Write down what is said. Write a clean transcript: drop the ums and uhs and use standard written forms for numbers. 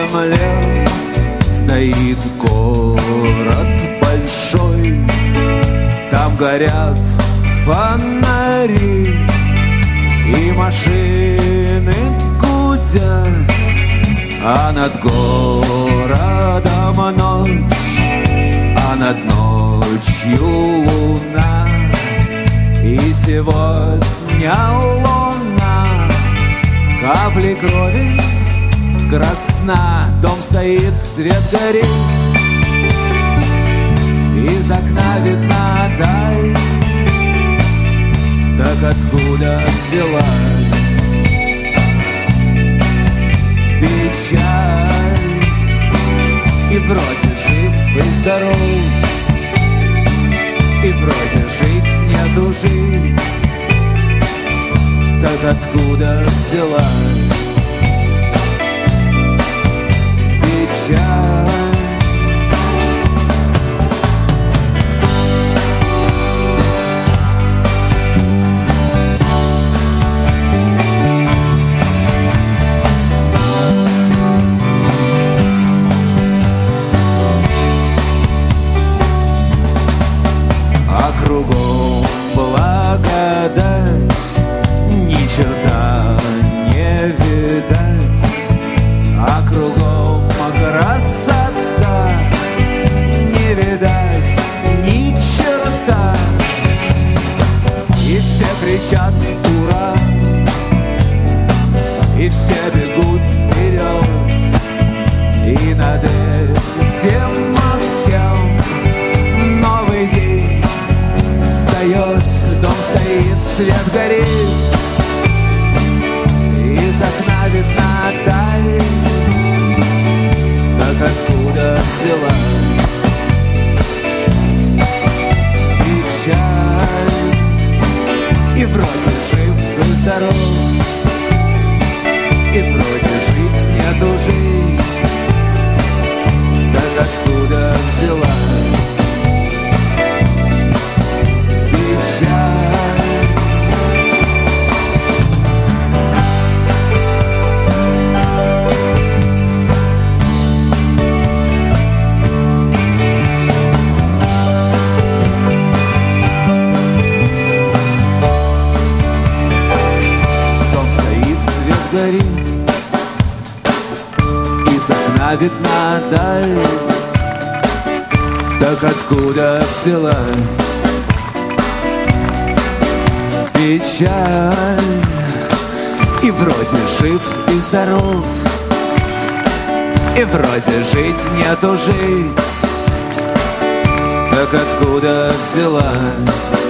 земле стоит город большой. Там горят фонари и машины гудят, а над городом ночь, а над ночью луна. И сегодня луна капли крови красна. Дом стоит, свет горит, из окна видна даль. Так откуда взялась печаль? И вроде жив и здоров, и вроде жить нету жизнь. Так откуда взялась печаль? Кругом благодать, ни черта не видать, а кругом красота, не видать ни черта. И все кричат ура, и все бегут вперед, и над этим всем новый день. Дом стоит, свет горит, из окна видна даль. Так откуда взялась печаль? И вроде жив и здоров, и вроде жить нету жизнь. Так откуда взялась из окна видна даль. Так откуда взялась печаль? И вроде жив и здоров, и вроде жить нету жить. Так откуда взялась